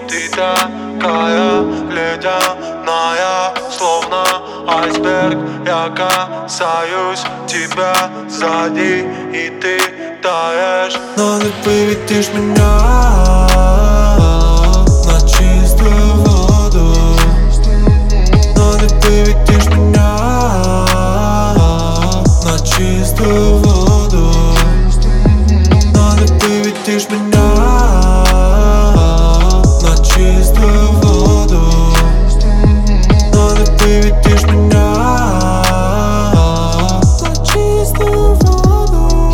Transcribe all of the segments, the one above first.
Ты такая ледяная, словно айсберг. Я касаюсь тебя сзади, и ты таешь. Но ты выведешь меня на чистую воду. Но ты выведешь меня на чистую воду. Но ты выведешь меня на чистую воду. Но ты выведешь меня на чистую воду.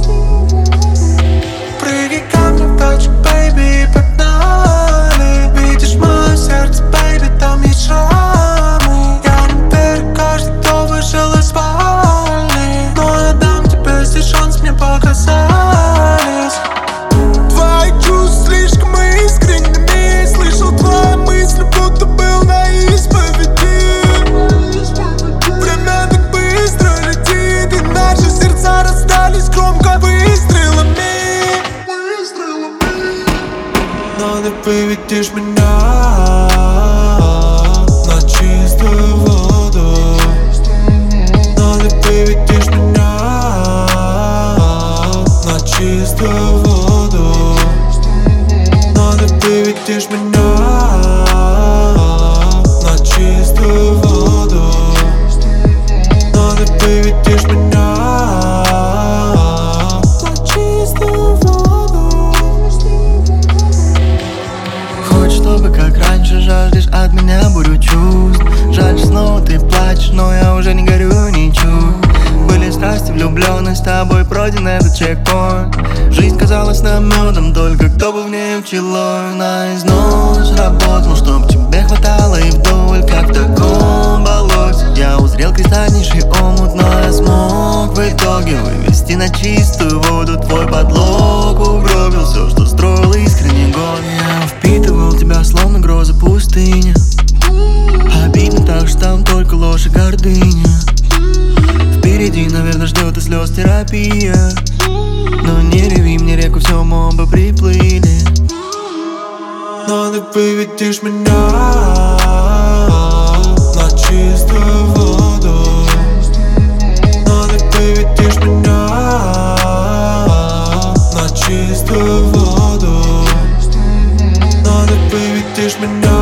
Прыгай ко мне в точку, бэйби, погнали. Видишь мое сердце, бэйби, там есть шрамы. Я не верю, каждый, кто вышел из спальни. Но я дам тебе здесь шанс, мне показались. Твои чувства слишком искренними. Слышал твои мысли, будто был на исповеди. Время так быстро летит, и наши сердца расстались громко выстрелами. Но ты выведешь меня на чистую воду. Но ты выведешь меня на чистую воду. Но ты выведешь меня на чистую воду. Но ты выведешь меня на чистую воду. Хочешь, чтобы как раньше, жаждешь от меня бурю чувств. Жаль, что снова ты плачешь, но я уже не горю ничуть. Были страсти, влюбленность, с тобой пройден этот чекпоинт. Жизнь казалась нам медом, только кто бы в ней пчелой. На износ работал, чтоб тебе хватало и вдоль. Как в таком болоте я узрел кристальнейший омут, но я смог в итоге вывести на чистую воду. Твой подлог угробил все, что строил искренний год. Я впитывал тебя, словно гроза пустыни. Обидно так, что там только ложь и гордыня. Впереди, наверное, ждет и слез терапия. Но не реви мне реку, все мы оба приплыли. Но ты выведешь меня на чистую воду. Но ты выведешь меня на чистую воду. Но ты выведешь меня